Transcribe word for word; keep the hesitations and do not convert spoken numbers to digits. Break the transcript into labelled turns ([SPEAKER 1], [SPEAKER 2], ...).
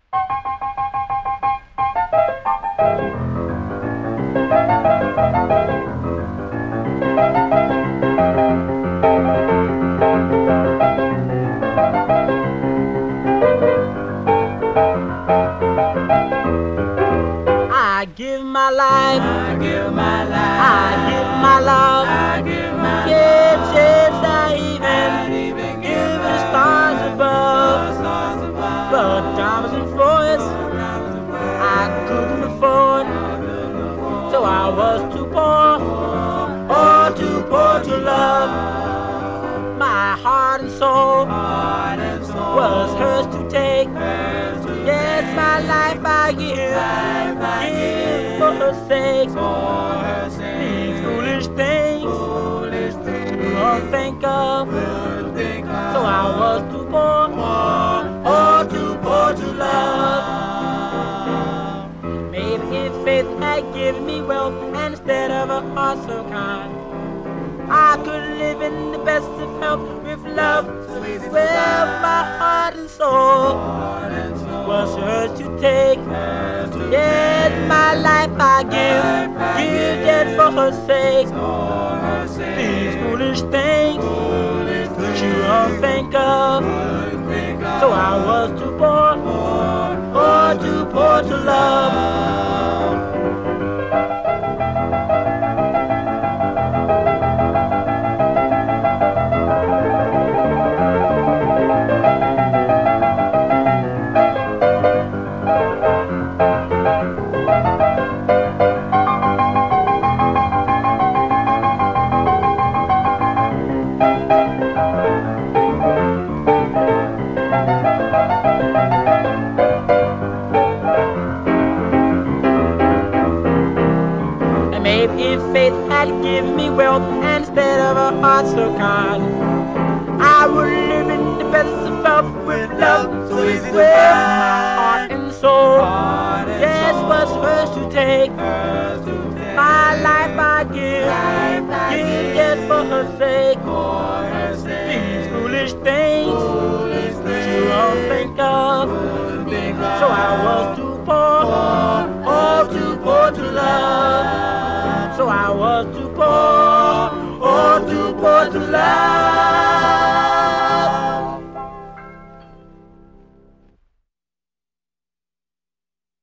[SPEAKER 1] I give my life,
[SPEAKER 2] I give my life,
[SPEAKER 1] I give my love,
[SPEAKER 2] I give my
[SPEAKER 1] yes,
[SPEAKER 2] love.
[SPEAKER 1] yes, I even,
[SPEAKER 2] I'd even
[SPEAKER 1] give
[SPEAKER 2] give
[SPEAKER 1] the
[SPEAKER 2] up
[SPEAKER 1] stars
[SPEAKER 2] the
[SPEAKER 1] above,
[SPEAKER 2] stars above.
[SPEAKER 1] but diamonds and foils I couldn't afford, so I was too poor, oh, too poor to love. My heart and soul
[SPEAKER 2] Heart and soul
[SPEAKER 1] was hers to take.
[SPEAKER 2] hers to
[SPEAKER 1] Yes,
[SPEAKER 2] take.
[SPEAKER 1] my life I give,
[SPEAKER 2] Life I
[SPEAKER 1] give for her sake.
[SPEAKER 2] For her sake.
[SPEAKER 1] These foolish things
[SPEAKER 2] Foolish
[SPEAKER 1] you
[SPEAKER 2] things
[SPEAKER 1] won't think of,
[SPEAKER 2] will think of.
[SPEAKER 1] so I was too poor, oh, too poor to love. Maybe if faith had given me wealth instead of a heart so kind, I could live in the best of health with love.
[SPEAKER 2] So easy to
[SPEAKER 1] Well,
[SPEAKER 2] find.
[SPEAKER 1] my heart and soul
[SPEAKER 2] Heart and soul
[SPEAKER 1] was hers to take.
[SPEAKER 2] hers to
[SPEAKER 1] Yes,
[SPEAKER 2] take.
[SPEAKER 1] my life I give,
[SPEAKER 2] Life I
[SPEAKER 1] give
[SPEAKER 2] give
[SPEAKER 1] just for her sake.
[SPEAKER 2] For her sake.
[SPEAKER 1] These foolish things
[SPEAKER 2] Foolish
[SPEAKER 1] that
[SPEAKER 2] things
[SPEAKER 1] you don't think of,
[SPEAKER 2] will think of.
[SPEAKER 1] so I was too poor, oh, too poor to love. And maybe if faith had given me wealth instead of a heart so kind, I would live in the best of health with love.
[SPEAKER 2] So easy to
[SPEAKER 1] Well,
[SPEAKER 2] find.
[SPEAKER 1] my heart and soul,
[SPEAKER 2] Heart and
[SPEAKER 1] yes,
[SPEAKER 2] soul
[SPEAKER 1] was hers to take.
[SPEAKER 2] hers to take.
[SPEAKER 1] My life I give,
[SPEAKER 2] Life I
[SPEAKER 1] give
[SPEAKER 2] give
[SPEAKER 1] just for her sake.
[SPEAKER 2] For her sake.
[SPEAKER 1] These foolish things
[SPEAKER 2] Foolish
[SPEAKER 1] that you won't
[SPEAKER 2] things
[SPEAKER 1] think of,
[SPEAKER 2] will think of.
[SPEAKER 1] so I was too poor, oh, too poor to love. So I was too